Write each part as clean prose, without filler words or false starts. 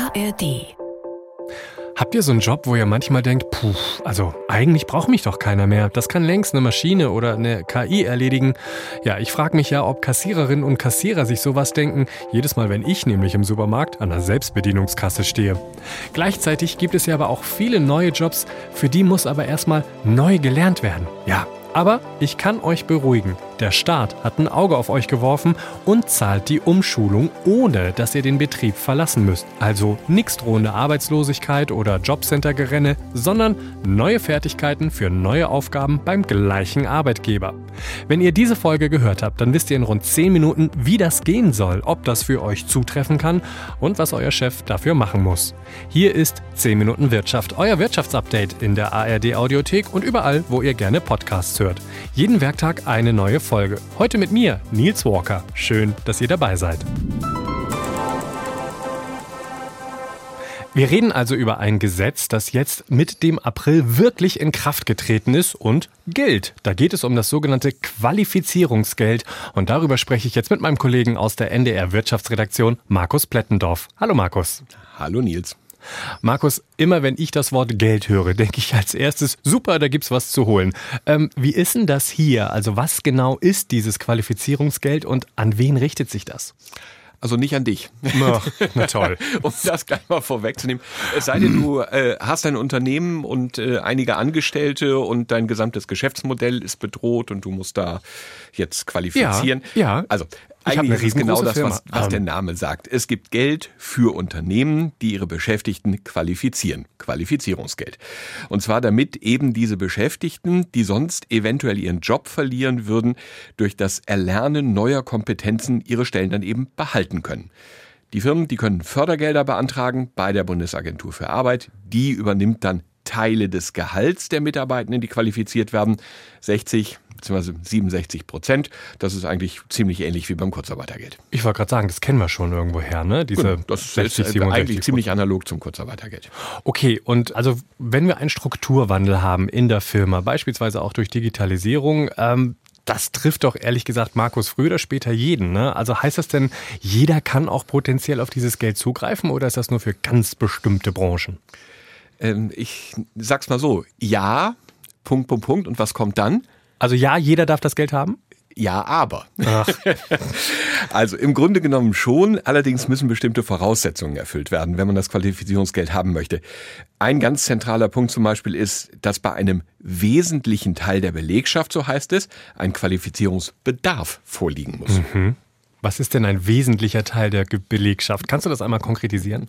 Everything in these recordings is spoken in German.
ARD. Habt ihr so einen Job, wo ihr manchmal denkt, also eigentlich braucht mich doch keiner mehr. Das kann längst eine Maschine oder eine KI erledigen. Ja, ich frage mich ja, ob Kassiererinnen und Kassierer sich sowas denken, jedes Mal, wenn ich nämlich im Supermarkt an der Selbstbedienungskasse stehe. Gleichzeitig gibt es ja aber auch viele neue Jobs, für die muss aber erstmal neu gelernt werden. Ja, aber ich kann euch beruhigen. Der Staat hat ein Auge auf euch geworfen und zahlt die Umschulung, ohne dass ihr den Betrieb verlassen müsst. Also nix drohende Arbeitslosigkeit oder Jobcenter-Gerenne, sondern neue Fertigkeiten für neue Aufgaben beim gleichen Arbeitgeber. Wenn ihr diese Folge gehört habt, dann wisst ihr in rund 10 Minuten, wie das gehen soll, ob das für euch zutreffen kann und was euer Chef dafür machen muss. Hier ist 10 Minuten Wirtschaft, euer Wirtschaftsupdate in der ARD-Audiothek und überall, wo ihr gerne Podcasts hört. Jeden Werktag eine neue Folge. Heute mit mir, Nils Walker. Schön, dass ihr dabei seid. Wir reden also über ein Gesetz, das jetzt mit dem April wirklich in Kraft getreten ist und gilt. Da geht es um das sogenannte Qualifizierungsgeld. Und darüber spreche ich jetzt mit meinem Kollegen aus der NDR Wirtschaftsredaktion, Markus Plettendorf. Hallo Markus. Hallo Nils. Markus, immer wenn ich das Wort Geld höre, denke ich als erstes, super, da gibt's was zu holen. Wie ist denn das hier? Also was genau ist dieses Qualifizierungsgeld und an wen richtet sich das? Also nicht an dich. Na toll. Um das gleich mal vorwegzunehmen. Es sei denn, du hast ein Unternehmen und einige Angestellte und dein gesamtes Geschäftsmodell ist bedroht und du musst da jetzt qualifizieren. Ja. Also eigentlich ist es genau das, was der Name sagt. Es gibt Geld für Unternehmen, die ihre Beschäftigten qualifizieren. Qualifizierungsgeld. Und zwar damit eben diese Beschäftigten, die sonst eventuell ihren Job verlieren würden, durch das Erlernen neuer Kompetenzen ihre Stellen dann eben behalten können. Die Firmen, die können Fördergelder beantragen bei der Bundesagentur für Arbeit. Die übernimmt dann Teile des Gehalts der Mitarbeitenden, die qualifiziert werden. 60 bzw. 67%. Das ist eigentlich ziemlich ähnlich wie beim Kurzarbeitergeld. Ich wollte gerade sagen, das kennen wir schon irgendwoher, ne? Das ist 60, 67, eigentlich ziemlich analog zum Kurzarbeitergeld. Okay, und also wenn wir einen Strukturwandel haben in der Firma, beispielsweise auch durch Digitalisierung, das trifft doch ehrlich gesagt, Markus, früher oder später jeden, ne? Also heißt das denn, jeder kann auch potenziell auf dieses Geld zugreifen oder ist das nur für ganz bestimmte Branchen? Ich sag's mal so, ja, Punkt. Und was kommt dann? Also ja, jeder darf das Geld haben? Ja, aber. Ach. Also im Grunde genommen schon, allerdings müssen bestimmte Voraussetzungen erfüllt werden, wenn man das Qualifizierungsgeld haben möchte. Ein ganz zentraler Punkt zum Beispiel ist, dass bei einem wesentlichen Teil der Belegschaft, so heißt es, ein Qualifizierungsbedarf vorliegen muss. Mhm. Was ist denn ein wesentlicher Teil der Belegschaft? Kannst du das einmal konkretisieren?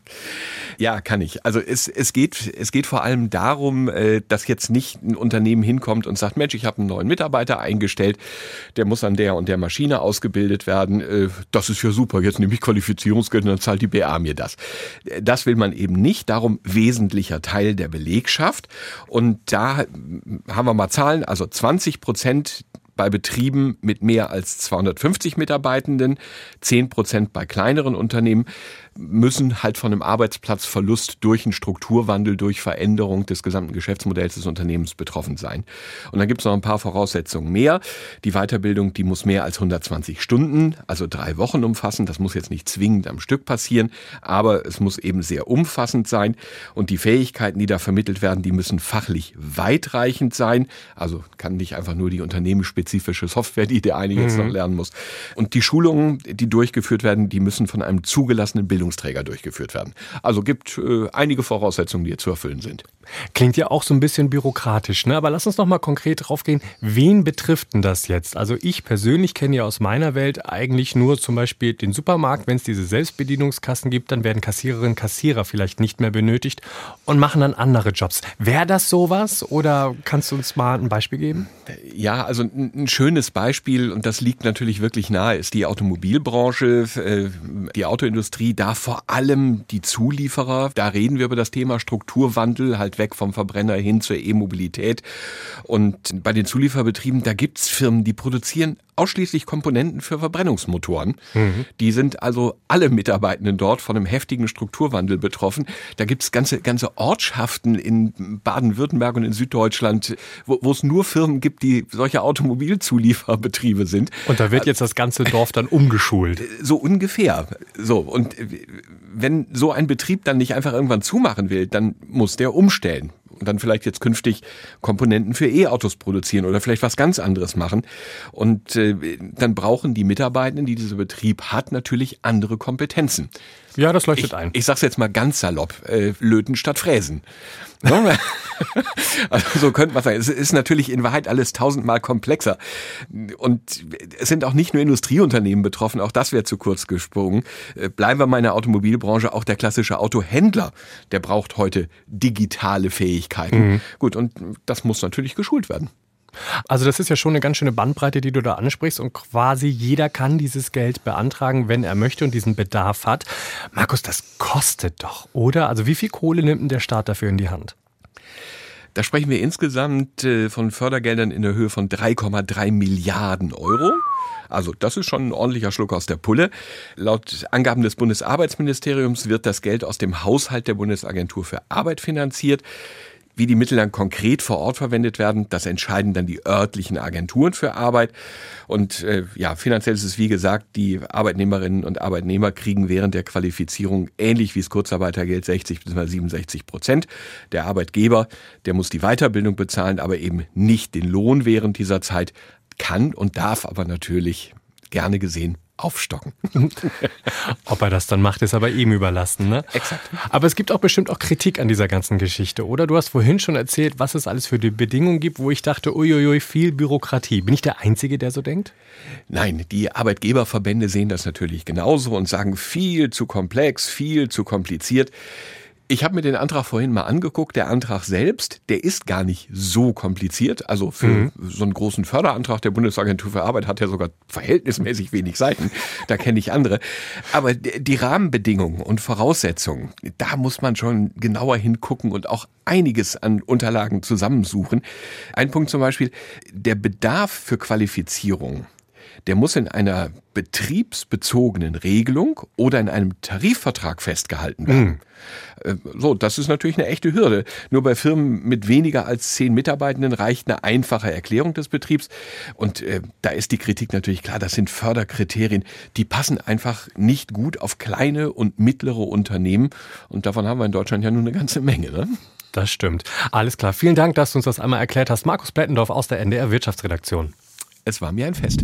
Ja, kann ich. Also es geht vor allem darum, dass jetzt nicht ein Unternehmen hinkommt und sagt, Mensch, ich habe einen neuen Mitarbeiter eingestellt, der muss an der und der Maschine ausgebildet werden. Das ist ja super, jetzt nehme ich Qualifizierungsgeld und dann zahlt die BA mir das. Das will man eben nicht, darum wesentlicher Teil der Belegschaft. Und da haben wir mal Zahlen, also 20% bei Betrieben mit mehr als 250 Mitarbeitenden, 10% bei kleineren Unternehmen, müssen halt von einem Arbeitsplatzverlust durch einen Strukturwandel, durch Veränderung des gesamten Geschäftsmodells des Unternehmens betroffen sein. Und dann gibt es noch ein paar Voraussetzungen mehr. Die Weiterbildung, die muss mehr als 120 Stunden, also 3 Wochen umfassen. Das muss jetzt nicht zwingend am Stück passieren, aber es muss eben sehr umfassend sein. Und die Fähigkeiten, die da vermittelt werden, die müssen fachlich weitreichend sein. Also kann nicht einfach nur die unternehmensspezifische Software, die der eine jetzt noch lernen muss. Und die Schulungen, die durchgeführt werden, die müssen von einem zugelassenen Bildungsträger durchgeführt werden. Also gibt einige Voraussetzungen, die hier zu erfüllen sind. Klingt ja auch so ein bisschen bürokratisch, ne? Aber lass uns noch mal konkret drauf gehen. Wen betrifft denn das jetzt? Also ich persönlich kenne ja aus meiner Welt eigentlich nur zum Beispiel den Supermarkt. Wenn es diese Selbstbedienungskassen gibt, dann werden Kassiererinnen und Kassierer vielleicht nicht mehr benötigt und machen dann andere Jobs. Wäre das sowas oder kannst du uns mal ein Beispiel geben? Ja, also ein schönes Beispiel, und das liegt natürlich wirklich nahe, ist die Automobilbranche, die Autoindustrie, da vor allem die Zulieferer. Da reden wir über das Thema Strukturwandel, halt weg vom Verbrenner hin zur E-Mobilität. Und bei den Zulieferbetrieben, da gibt's Firmen, die produzieren ausschließlich Komponenten für Verbrennungsmotoren. Die sind also alle Mitarbeitenden dort von einem heftigen Strukturwandel betroffen. Da gibt's ganze Ortschaften in Baden-Württemberg und in Süddeutschland, wo es nur Firmen gibt, die solche Automobilzulieferbetriebe sind. Und da wird jetzt das ganze Dorf dann umgeschult. So ungefähr. So, und wenn so ein Betrieb dann nicht einfach irgendwann zumachen will, dann muss der umstellen. Und dann vielleicht jetzt künftig Komponenten für E-Autos produzieren oder vielleicht was ganz anderes machen. Und dann brauchen die Mitarbeitenden, die dieser Betrieb hat, natürlich andere Kompetenzen. Ja, das leuchtet ein. Ich sag's jetzt mal ganz salopp, löten statt fräsen. No? Also so könnte man sagen. Es ist natürlich in Wahrheit alles 1000-mal komplexer. Und es sind auch nicht nur Industrieunternehmen betroffen, auch das wäre zu kurz gesprungen. Bleiben wir mal in der Automobilbranche, auch der klassische Autohändler, der braucht heute digitale Fähigkeiten. Gut, und das muss natürlich geschult werden. Also das ist ja schon eine ganz schöne Bandbreite, die du da ansprichst und quasi jeder kann dieses Geld beantragen, wenn er möchte und diesen Bedarf hat. Markus, das kostet doch, oder? Also wie viel Kohle nimmt denn der Staat dafür in die Hand? Da sprechen wir insgesamt von Fördergeldern in der Höhe von 3,3 Milliarden Euro. Also das ist schon ein ordentlicher Schluck aus der Pulle. Laut Angaben des Bundesarbeitsministeriums wird das Geld aus dem Haushalt der Bundesagentur für Arbeit finanziert. Wie die Mittel dann konkret vor Ort verwendet werden, das entscheiden dann die örtlichen Agenturen für Arbeit. Und finanziell ist es wie gesagt, die Arbeitnehmerinnen und Arbeitnehmer kriegen während der Qualifizierung ähnlich wie das Kurzarbeitergeld 60 bis 67%. Der Arbeitgeber, der muss die Weiterbildung bezahlen, aber eben nicht den Lohn während dieser Zeit, kann und darf aber natürlich gerne gesehen aufstocken. Ob er das dann macht, ist aber ihm überlassen, ne? Exakt. Aber es gibt auch bestimmt auch Kritik an dieser ganzen Geschichte, oder? Du hast vorhin schon erzählt, was es alles für die Bedingungen gibt, wo ich dachte, uiuiui, viel Bürokratie. Bin ich der Einzige, der so denkt? Nein, die Arbeitgeberverbände sehen das natürlich genauso und sagen, viel zu komplex, viel zu kompliziert. Ich habe mir den Antrag vorhin mal angeguckt. Der Antrag selbst, der ist gar nicht so kompliziert. Also für so einen großen Förderantrag der Bundesagentur für Arbeit hat er sogar verhältnismäßig wenig Seiten. Da kenne ich andere. Aber die Rahmenbedingungen und Voraussetzungen, da muss man schon genauer hingucken und auch einiges an Unterlagen zusammensuchen. Ein Punkt zum Beispiel, der Bedarf für Qualifizierung, der muss in einer betriebsbezogenen Regelung oder in einem Tarifvertrag festgehalten werden. So, das ist natürlich eine echte Hürde. Nur bei Firmen mit weniger als 10 Mitarbeitenden reicht eine einfache Erklärung des Betriebs. Und da ist die Kritik natürlich klar, das sind Förderkriterien, die passen einfach nicht gut auf kleine und mittlere Unternehmen. Und davon haben wir in Deutschland ja nun eine ganze Menge, ne? Das stimmt. Alles klar. Vielen Dank, dass du uns das einmal erklärt hast. Markus Plättendorf aus der NDR Wirtschaftsredaktion. Es war mir ein Fest.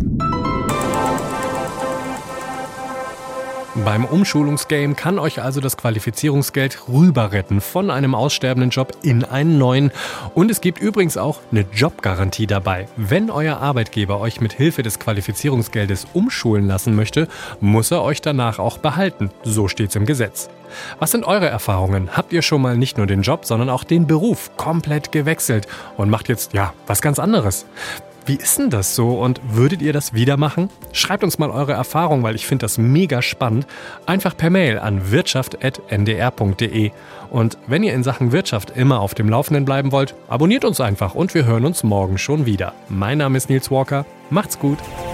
Beim Umschulungsgame kann euch also das Qualifizierungsgeld rüber retten von einem aussterbenden Job in einen neuen. Und es gibt übrigens auch eine Jobgarantie dabei. Wenn euer Arbeitgeber euch mit Hilfe des Qualifizierungsgeldes umschulen lassen möchte, muss er euch danach auch behalten. So steht's im Gesetz. Was sind eure Erfahrungen? Habt ihr schon mal nicht nur den Job, sondern auch den Beruf komplett gewechselt und macht jetzt, was ganz anderes? Wie ist denn das so und würdet ihr das wieder machen? Schreibt uns mal eure Erfahrung, weil ich finde das mega spannend. Einfach per Mail an wirtschaft@ndr.de. Und wenn ihr in Sachen Wirtschaft immer auf dem Laufenden bleiben wollt, abonniert uns einfach und wir hören uns morgen schon wieder. Mein Name ist Nils Walker. Macht's gut.